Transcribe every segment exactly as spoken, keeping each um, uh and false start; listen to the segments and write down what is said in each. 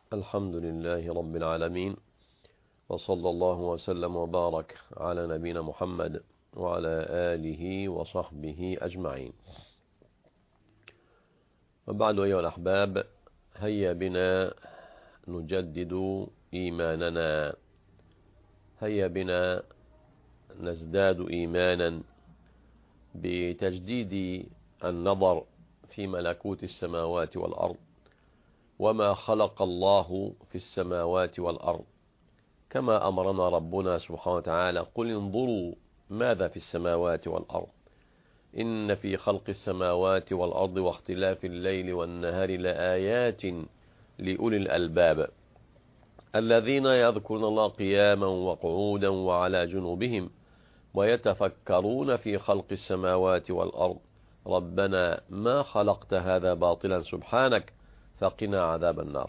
الحمد لله رب العالمين، وصلى الله وسلم وبارك على نبينا محمد وعلى آله وصحبه أجمعين. وبعد أيها الأحباب، هيا بنا نجدد إيماننا، هيا بنا نزداد إيمانا بتجديد النظر في ملكوت السماوات والأرض وما خلق الله في السماوات والأرض، كما أمرنا ربنا سبحانه وتعالى: قل انظروا ماذا في السماوات والأرض إن في خلق السماوات والأرض واختلاف الليل والنهار لآيات لأولي الألباب الذين يذكرون الله قياما وقعودا وعلى جنوبهم ويتفكرون في خلق السماوات والأرض ربنا ما خلقت هذا باطلا سبحانك فقنا عذاب النار.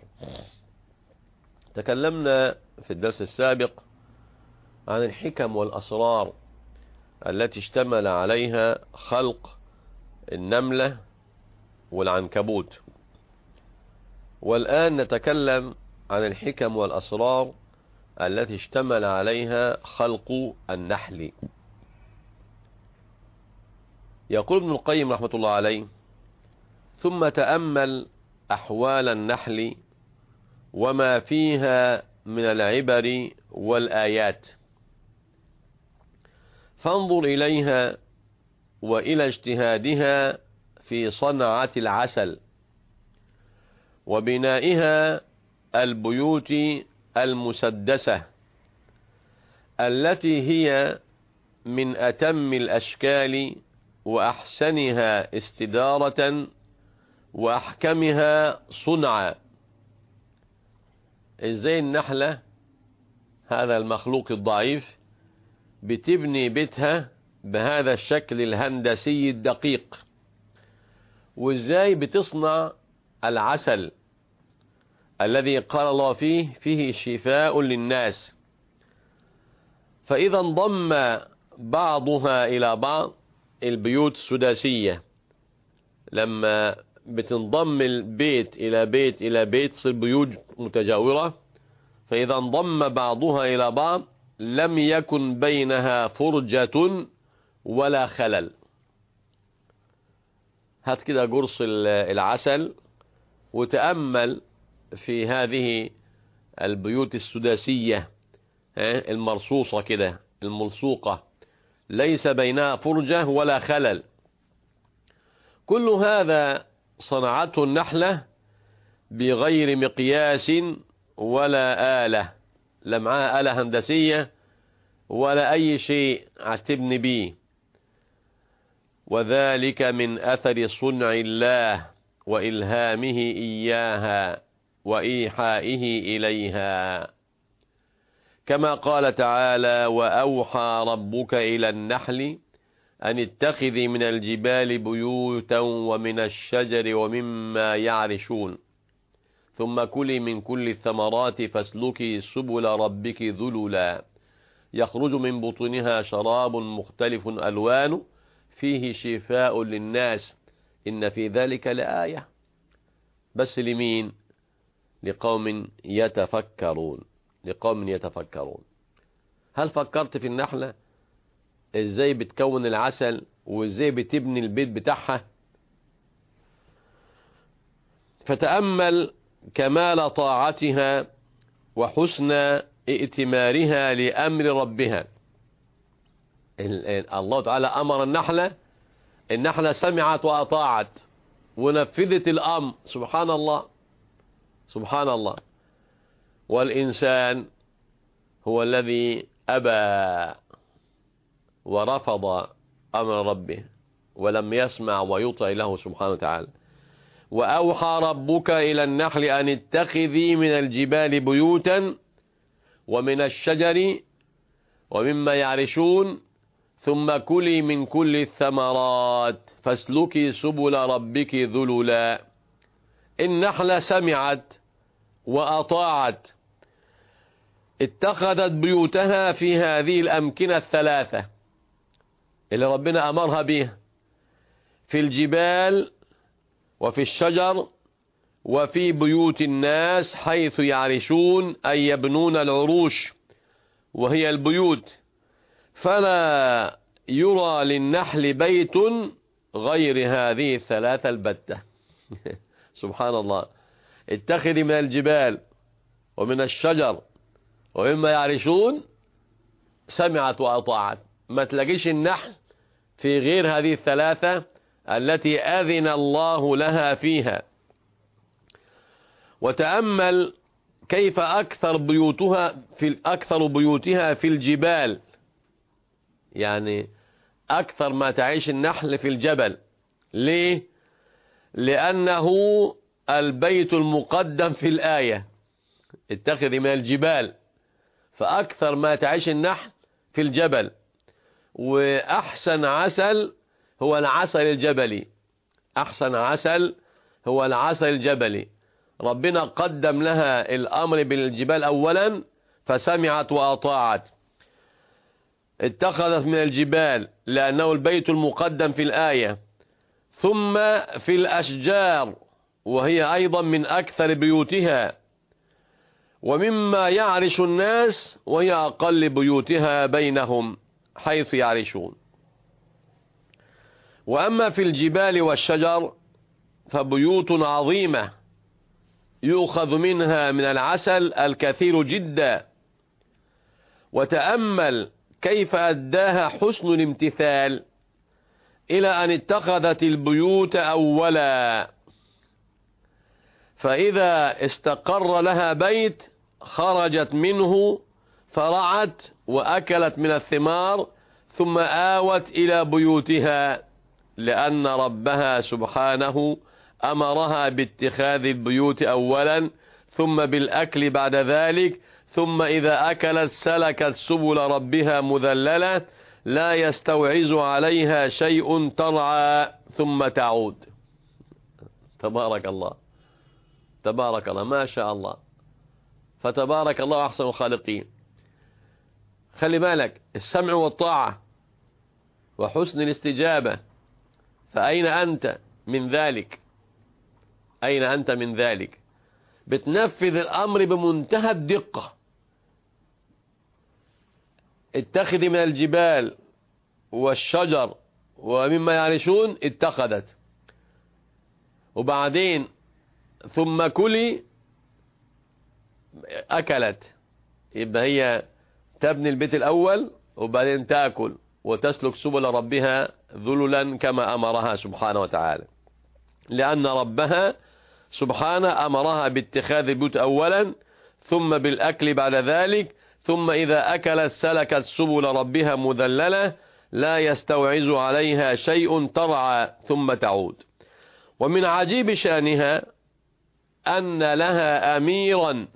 تكلمنا في الدرس السابق عن الحكم والأسرار التي اشتمل عليها خلق النملة والعنكبوت، والآن نتكلم عن الحكم والأسرار التي اشتمل عليها خلق النحل. يقول ابن القيم رحمة الله عليه: ثم تأمل أحوال النحل وما فيها من العبر والآيات، فانظر إليها وإلى اجتهادها في صنعة العسل وبنائها البيوت المسدسة التي هي من أتم الأشكال وأحسنها استدارة وأحكمها صنعا. إزاي النحلة، هذا المخلوق الضعيف، بتبني بيتها بهذا الشكل الهندسي الدقيق، وإزاي بتصنع العسل الذي قال الله فيه فيه شفاء للناس. فإذا انضم بعضها إلى بعض، البيوت السداسية لما بتنضم البيت إلى بيت إلى بيت تصير بيوت متجاورة، فإذا انضم بعضها إلى بعض لم يكن بينها فرجة ولا خلل. هات كده قرص العسل وتأمل في هذه البيوت السداسية المرصوصة كده الملصوقة، ليس بينها فرجة ولا خلل. كل هذا صنعته النحلة بغير مقياس ولا آلة، لا معها آلة هندسية ولا أي شيء عتبني به، وذلك من أثر صنع الله وإلهامه إياها وإيحائه إليها، كما قال تعالى: وأوحى ربك إلى النحل أن اتخذي من الجبال بيوتا ومن الشجر ومما يعرشون ثم كلي من كل الثمرات فاسلكي سبل ربك ذللا يخرج من بطونها شراب مختلف ألوانه فيه شفاء للناس إن في ذلك لآية. بس لمين؟ لقوم يتفكرون، لقوم يتفكرون. هل فكرت في النحلة ازاي بتكون العسل وازاي بتبني البيت بتاعها؟ فتأمل كمال طاعتها وحسن ائتمارها لأمر ربها. الله تعالى أمر النحلة، النحلة سمعت وأطاعت ونفذت الأمر. سبحان الله سبحان الله. والإنسان هو الذي أبى ورفض أمر ربه ولم يسمع ويطع له سبحانه وتعالى. وأوحى ربك إلى النحل أن اتخذي من الجبال بيوتا ومن الشجر ومما يعرشون ثم كلي من كل الثمرات فاسلكي سبل ربك ذللا. النحلة سمعت وأطاعت، اتخذت بيوتها في هذه الأمكنة الثلاثة اللي ربنا أمرها بها، في الجبال وفي الشجر وفي بيوت الناس حيث يعرشون أي يبنون العروش وهي البيوت، فلا يرى للنحل بيت غير هذه الثلاثة البتة. سبحان الله. اتخذي من الجبال ومن الشجر ومما يعرشون، سمعت وأطاعت. ما تلاقيش النحل في غير هذه الثلاثة التي أذن الله لها فيها. وتأمل كيف أكثر بيوتها في أكثر بيوتها في الجبال، يعني أكثر ما تعيش النحل في الجبل. ليه؟ لأنه البيت المقدم في الآية، اتخذ من الجبال، فأكثر ما تعيش النحل في الجبل. وأحسن عسل هو العسل الجبلي، أحسن عسل هو العسل الجبلي. ربنا قدم لها الأمر بالجبال أولا فسمعت وأطاعت. اتخذت من الجبال لأنه البيت المقدم في الآية، ثم في الأشجار وهي أيضا من أكثر بيوتها، ومما يعرش الناس وهي أقل بيوتها بينهم حيث يعرشون. وأما في الجبال والشجر فبيوت عظيمة يؤخذ منها من العسل الكثير جدا. وتأمل كيف أداها حسن الامتثال إلى أن اتخذت البيوت أولا، فإذا استقر لها بيت خرجت منه فرعت وأكلت من الثمار ثم آوت إلى بيوتها، لأن ربها سبحانه أمرها باتخاذ البيوت أولا ثم بالأكل بعد ذلك، ثم إذا أكلت سلكت سبل ربها مذللة لا يستوعز عليها شيء ترعى ثم تعود. تبارك الله، تبارك الله، ما شاء الله، فتبارك الله أحسن الخالقين. خلي بالك، السمع والطاعة وحسن الاستجابة، فأين أنت من ذلك؟ أين أنت من ذلك؟ بتنفذ الأمر بمنتهى الدقة. اتخذ من الجبال والشجر ومما يعرشون، اتخذت، وبعدين ثم كلي، أكلت. يبقى هي تبني البيت الأول وبعدين تأكل وتسلك سبل ربها ذللا كما أمرها سبحانه وتعالى، لأن ربها سبحانه أمرها باتخاذ البيوت أولا ثم بالأكل بعد ذلك، ثم إذا أكلت سلكت سبل ربها مذللة لا يستوعز عليها شيء ترعى ثم تعود. ومن عجيب شأنها أن لها أميرا،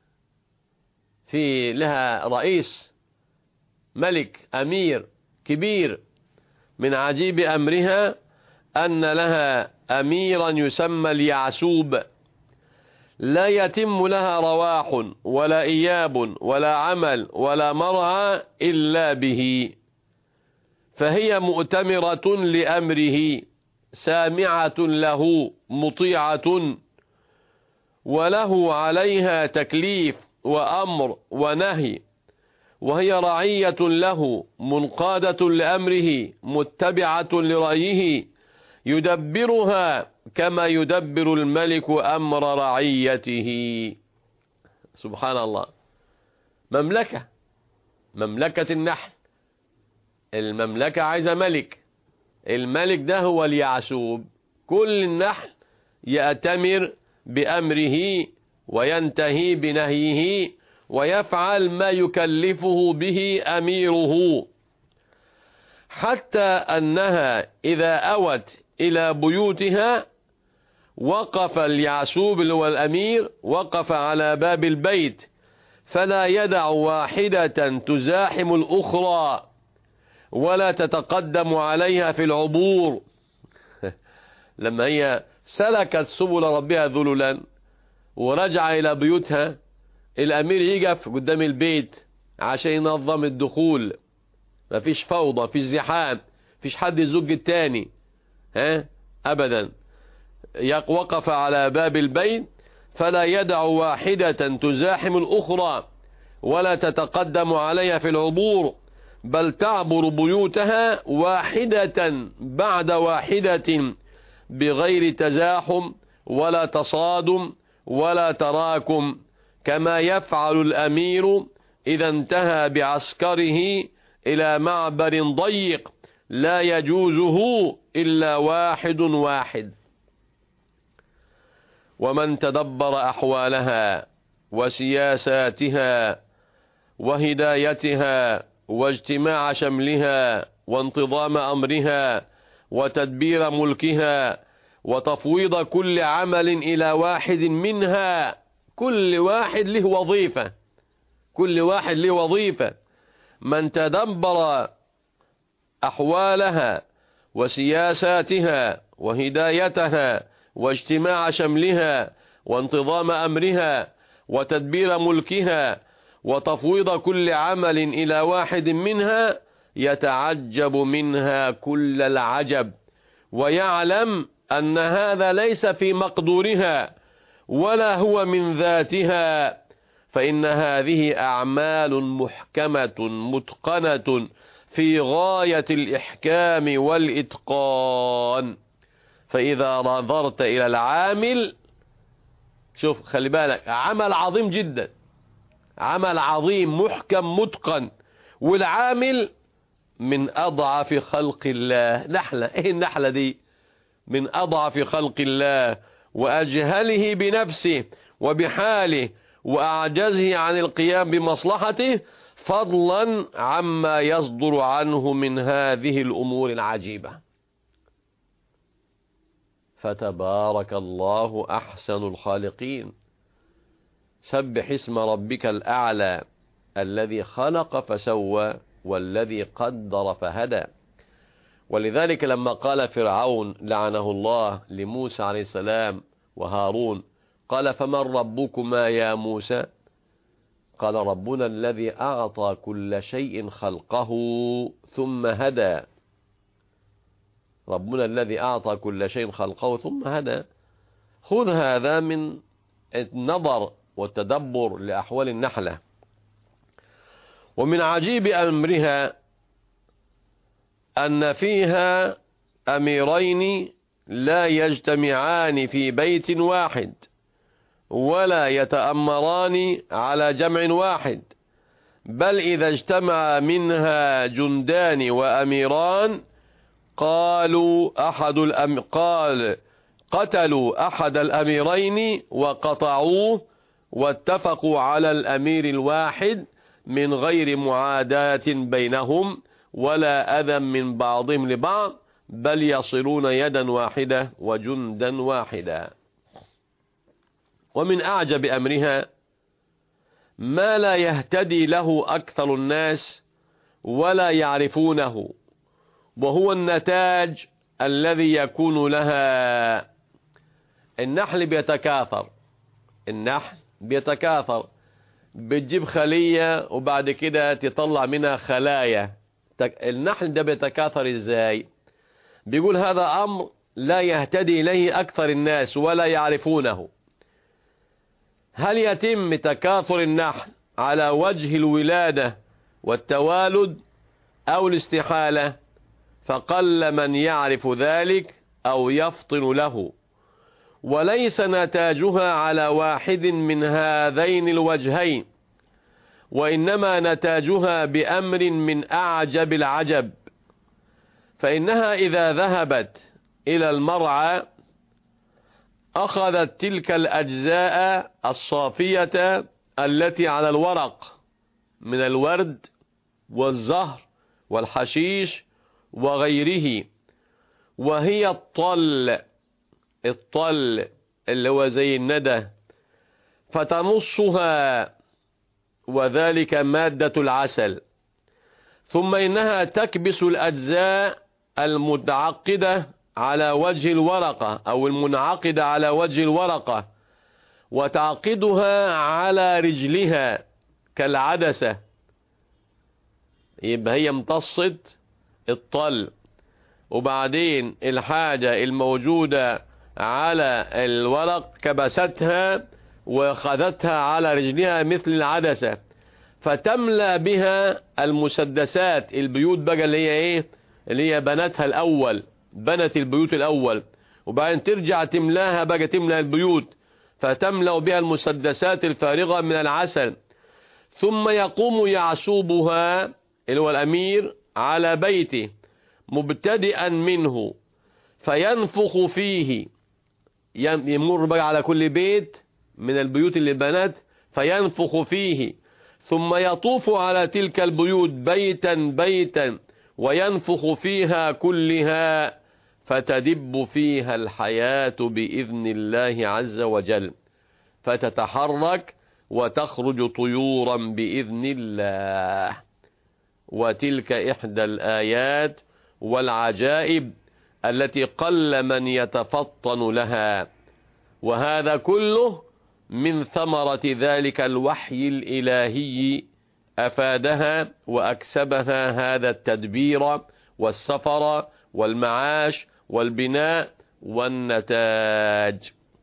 في لها رئيس، ملك، أمير كبير. من عجيب أمرها أن لها أميرا يسمى اليعسوب، لا يتم لها رواح ولا إياب ولا عمل ولا مرعى إلا به، فهي مؤتمرة لأمره، سامعة له، مطيعة، وله عليها تكليف وأمر ونهي، وهي رعية له، منقادة لأمره، متبعة لرأيه، يدبرها كما يدبر الملك أمر رعيته. سبحان الله. مملكة، مملكة النحل، المملكة عايزة ملك، الملك ده هو اليعسوب. كل النحل يأتمر بأمره وينتهي بنهيه ويفعل ما يكلفه به أميره، حتى أنها إذا أوت إلى بيوتها وقف اليعسوب اللي هو الأمير، وقف على باب البيت فلا يدع واحدة تزاحم الأخرى ولا تتقدم عليها في العبور. لما هي سلكت سبل ربها ذللا ورجع إلى بيوتها، الأمير يقف قدام البيت عشان ينظم الدخول، مفيش فوضى، مفيش زحام، مفيش حد يزج التاني، ها أبدا. وقف على باب البيت فلا يدع واحدة تزاحم الأخرى ولا تتقدم عليها في العبور، بل تعبر بيوتها واحدة بعد واحدة بغير تزاحم ولا تصادم ولا تراكم، كما يفعل الأمير إذا انتهى بعسكره إلى معبر ضيق لا يجوزه إلا واحد واحد. ومن تدبر أحوالها وسياساتها وهدايتها واجتماع شملها وانتظام أمرها وتدبير ملكها وتفويض كل عمل إلى واحد منها، كل واحد له وظيفة، كل واحد له وظيفة. من تدبر أحوالها وسياساتها وهدايتها واجتماع شملها وانتظام أمرها وتدبير ملكها وتفويض كل عمل إلى واحد منها يتعجب منها كل العجب، ويعلم أن هذا ليس في مقدورها ولا هو من ذاتها، فإن هذه أعمال محكمة متقنة في غاية الإحكام والإتقان. فإذا نظرت إلى العامل، شوف خلي بالك، عمل عظيم جدا، عمل عظيم محكم متقن، والعامل من أضعف خلق الله. نحلة، إيه النحلة دي؟ من أضعف خلق الله وأجهله بنفسه وبحاله وأعجزه عن القيام بمصلحته، فضلا عما يصدر عنه من هذه الأمور العجيبة. فتبارك الله أحسن الخالقين. سبح اسم ربك الأعلى الذي خلق فسوى والذي قدر فهدى. ولذلك لما قال فرعون لعنه الله لموسى عليه السلام وهارون، قال فمن ربكما يا موسى؟ قال ربنا الذي أعطى كل شيء خلقه ثم هدى. ربنا الذي أعطى كل شيء خلقه ثم هدى. خذ هذا من النظر والتدبر لأحوال النحلة. ومن عجيب أمرها أن فيها أميرين لا يجتمعان في بيت واحد ولا يتأمران على جمع واحد، بل إذا اجتمع منها جندان وأميران قالوا أحد الأم... قال قتلوا أحد الأميرين وقطعوه واتفقوا على الأمير الواحد من غير معاداة بينهم ولا أذى من بعضهم لبعض، بل يصلون يدا واحدة وجندا واحدا. ومن أعجب أمرها ما لا يهتدي له أكثر الناس ولا يعرفونه، وهو النتاج الذي يكون لها. النحل بيتكاثر، النحل بيتكاثر، بتجيب خلية وبعد كده تطلع منها خلايا. النحل ده بيتكاثر ازاي؟ بيقول هذا أمر لا يهتدي إليه أكثر الناس ولا يعرفونه. هل يتم تكاثر النحل على وجه الولادة والتوالد أو الاستحالة؟ فقل من يعرف ذلك أو يفطن له. وليس نتاجها على واحد من هذين الوجهين، وإنما نتاجها بأمر من أعجب العجب. فإنها إذا ذهبت إلى المرعى أخذت تلك الأجزاء الصافية التي على الورق من الورد والزهر والحشيش وغيره، وهي الطل، الطل اللي هو زي الندى، فتمصها، وذلك مادة العسل. ثم إنها تكبس الأجزاء المتعقدة على وجه الورقة أو المنعقدة على وجه الورقة وتعقدها على رجلها كالعدسة. يبقى هي امتصت الطل، وبعدين الحاجة الموجودة على الورق كبستها وخذتها على رجلها مثل العدسة، فتملى بها المسدسات البيوت بقى اللي هي ايه، اللي هي بنتها الاول، بنت البيوت الاول، وبعدين ترجع تملاها بقى، تملى البيوت فتملأ بها المسدسات الفارغة من العسل. ثم يقوم يعصبها اللي هو الأمير على بيته مبتدئا منه فينفخ فيه، يمر بقى على كل بيت من البيوت اللي بنت فينفخ فيه، ثم يطوف على تلك البيوت بيتا بيتا وينفخ فيها كلها فتدب فيها الحياة بإذن الله عز وجل، فتتحرك وتخرج طيورا بإذن الله. وتلك إحدى الآيات والعجائب التي قل من يتفطن لها، وهذا كله من ثمرة ذلك الوحي الإلهي أفادها وأكسبها هذا التدبير والسفر والمعاش والبناء والنتاج.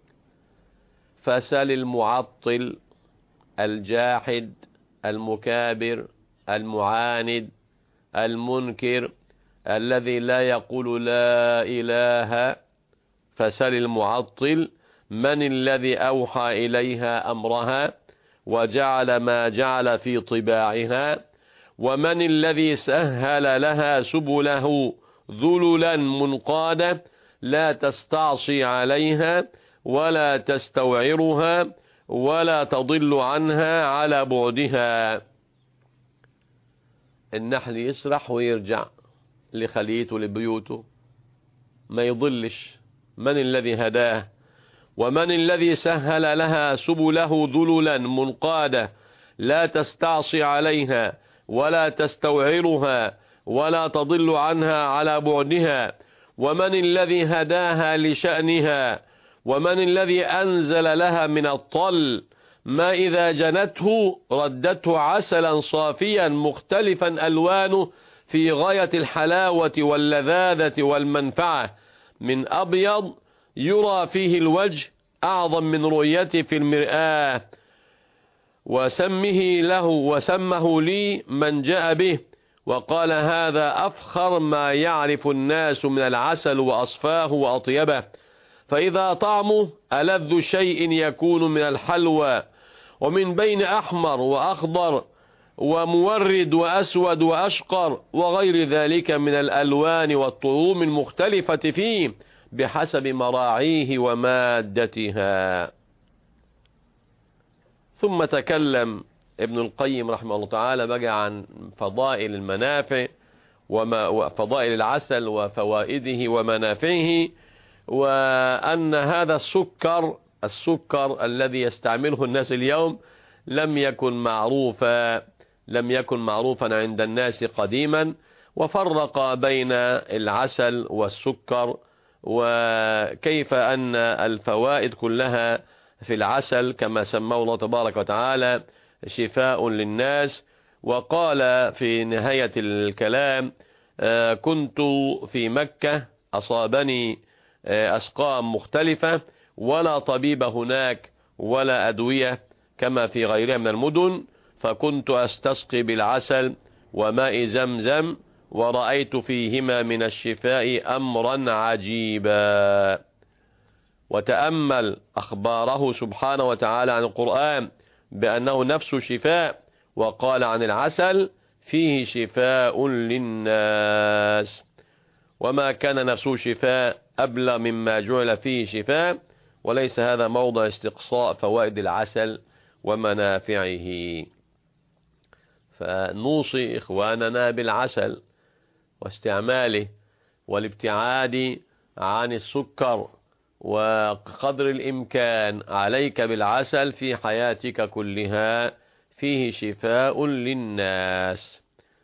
فسل المعطل الجاحد المكابر المعاند المنكر الذي لا يقول لا إله، فسل المعطل من الذي أوحى إليها أمرها وجعل ما جعل في طباعها، ومن الذي سهل لها سبله ذللا منقادة لا تستعصي عليها ولا تستوعرها ولا تضل عنها على بعدها. النحل يسرح ويرجع لخليته لبيوته ما يضلش. من الذي هداه؟ ومن الذي سهل لها سبله ذللا منقادة لا تستعصي عليها ولا تستوعرها ولا تضل عنها على بعدها؟ ومن الذي هداها لشأنها؟ ومن الذي أنزل لها من الطل ما إذا جنته ردته عسلا صافيا مختلفا ألوانه في غاية الحلاوة واللذاذة والمنفعة، من أبيض يرى فيه الوجه أعظم من رؤيته في المرآة، وسمه له وسمه لي من جاء به وقال هذا أفخر ما يعرف الناس من العسل وأصفاه وأطيبه، فإذا طعمه ألذ شيء يكون من الحلوى، ومن بين أحمر وأخضر ومورد وأسود وأشقر وغير ذلك من الألوان والطعوم المختلفة فيه بحسب مراعيه ومادتها. ثم تكلم ابن القيم رحمه الله تعالى بقى عن فضائل المنافع وفضائل العسل وفوائده ومنافعه، وأن هذا السكر السكر الذي يستعمله الناس اليوم لم يكن معروفا لم يكن معروفا عند الناس قديما، وفرق بين العسل والسكر، وكيف أن الفوائد كلها في العسل كما سماه الله تبارك وتعالى شفاء للناس. وقال في نهاية الكلام كنت في مكة أصابني أسقام مختلفة ولا طبيب هناك ولا أدوية كما في غيرها من المدن، فكنت أستسقي بالعسل وماء زمزم ورأيت فيهما من الشفاء أمرا عجيبا. وتأمل أخباره سبحانه وتعالى عن القرآن بأنه نفس شفاء، وقال عن العسل فيه شفاء للناس، وما كان نفسه شفاء أبلغ مما جعل فيه شفاء، وليس هذا موضع استقصاء فوائد العسل ومنافعه. فنوصي إخواننا بالعسل واستعماله والابتعاد عن السكر، وقدر الإمكان عليك بالعسل في حياتك كلها، فيه شفاء للناس.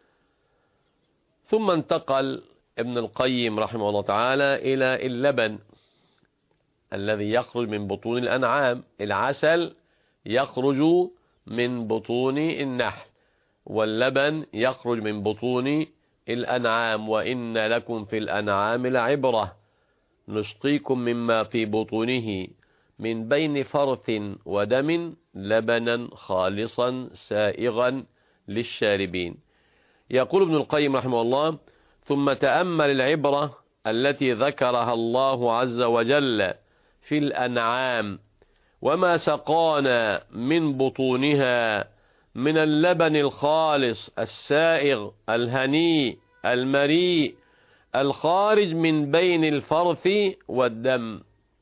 ثم انتقل ابن القيم رحمه الله تعالى إلى اللبن الذي يخرج من بطون الأنعام. العسل يخرج من بطون النحل، واللبن يخرج من بطون الأنعام، وإن لكم في الأنعام لعبرة. نسقيكم مما في بطونه من بين فرث ودم لبنا خالصا سائغا للشاربين. يقول ابن القيم رحمه الله: ثم تأمل العبرة التي ذكرها الله عز وجل في الأنعام وما سقانا من بطونها من اللبن الخالص السائغ الهنيء المريء الخارج من بين الفرث والدم،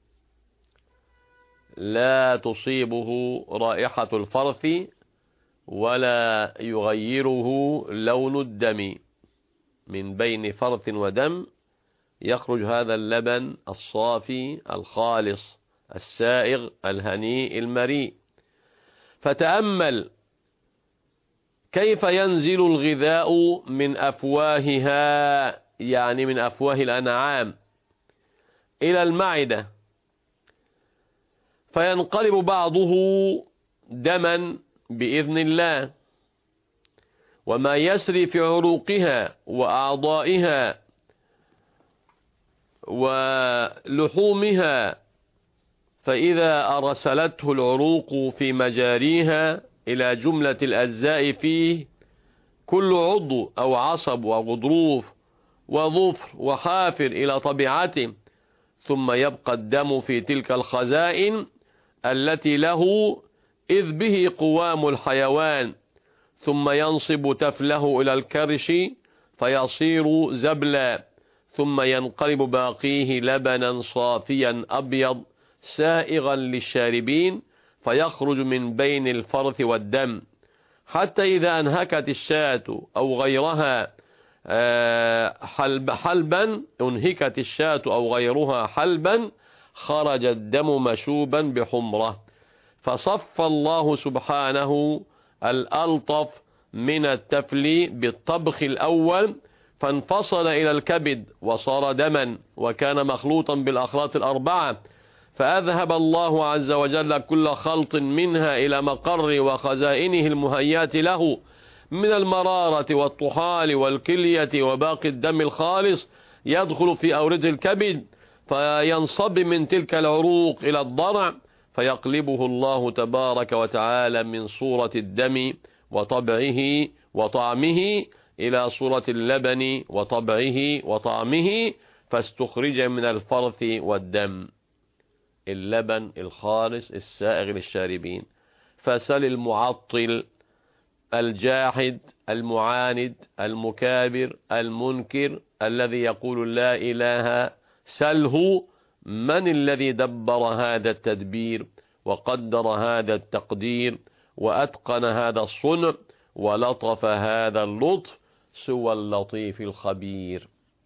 لا تصيبه رائحة الفرث ولا يغيره لون الدم، من بين فرث ودم يخرج هذا اللبن الصافي الخالص السائغ الهنيء المريء. فتأمل كيف ينزل الغذاء من أفواهها، يعني من أفواه الأنعام إلى المعدة، فينقلب بعضه دما بإذن الله، وما يسري في عروقها وأعضائها ولحومها، فإذا أرسلته العروق في مجاريها إلى جملة الأجزاء فيه، كل عضو أو عصب وغضروف وظفر وحافر إلى طبيعته، ثم يبقى الدم في تلك الخزائن التي له إذ به قوام الحيوان، ثم ينصب تفله إلى الكرش فيصير زبلا، ثم ينقلب باقيه لبنا صافيا أبيض سائغا للشاربين، فيخرج من بين الفرث والدم، حتى إذا أنهكت الشاة أو غيرها حلب حلبا أنهكت الشاة أو غيرها حلبا خرج الدم مشوبا بحمرة، فصف الله سبحانه الألطف من التفل بالطبخ الأول، فانفصل إلى الكبد وصار دما، وكان مخلوطا بالأخلاط الأربعة، فأذهب الله عز وجل كل خلط منها إلى مقر وخزائنه المهيات له من المرارة والطحال والكلية وباقي الدم الخالص، يدخل في أورده الكبد فينصب من تلك العروق إلى الضرع، فيقلبه الله تبارك وتعالى من صورة الدم وطبعه وطعمه إلى صورة اللبن وطبعه وطعمه، فاستخرج من الفرث والدم اللبن الخالص السائغ للشاربين. فسل المعطل الجاحد المعاند المكابر المنكر الذي يقول لا إله، سله من الذي دبر هذا التدبير وقدر هذا التقدير وأتقن هذا الصنع ولطف هذا اللطف سوى اللطيف الخبير.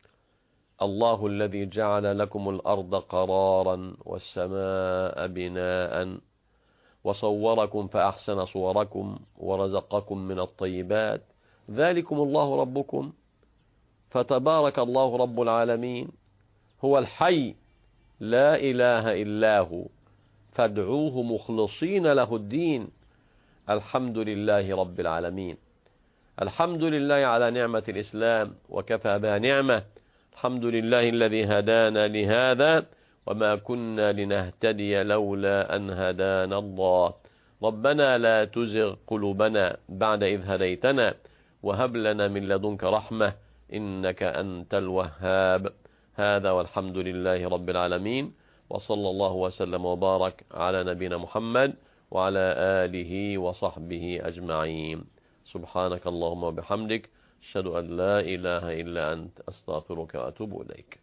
الله الذي جعل لكم الأرض قرارا والسماء بناء وصوركم فأحسن صوركم ورزقكم من الطيبات، ذلكم الله ربكم فتبارك الله رب العالمين، هو الحي لا إله إلا هو، فادعوه مخلصين له الدين. الحمد لله رب العالمين. الحمد لله على نعمة الإسلام وكفى بها نعمة. الحمد لله الذي هدانا لهذا وما كنا لنهتدي لولا أن هدانا الله. ربنا لا تزغ قلوبنا بعد إذ هديتنا وهب لنا من لدنك رحمة إنك أنت الوهاب. هذا والحمد لله رب العالمين، وصلى الله وسلم وبارك على نبينا محمد وعلى آله وصحبه أجمعين. سبحانك اللهم وبحمدك، أشهد أن لا إله إلا أنت، أستغفرك وأتوب إليك.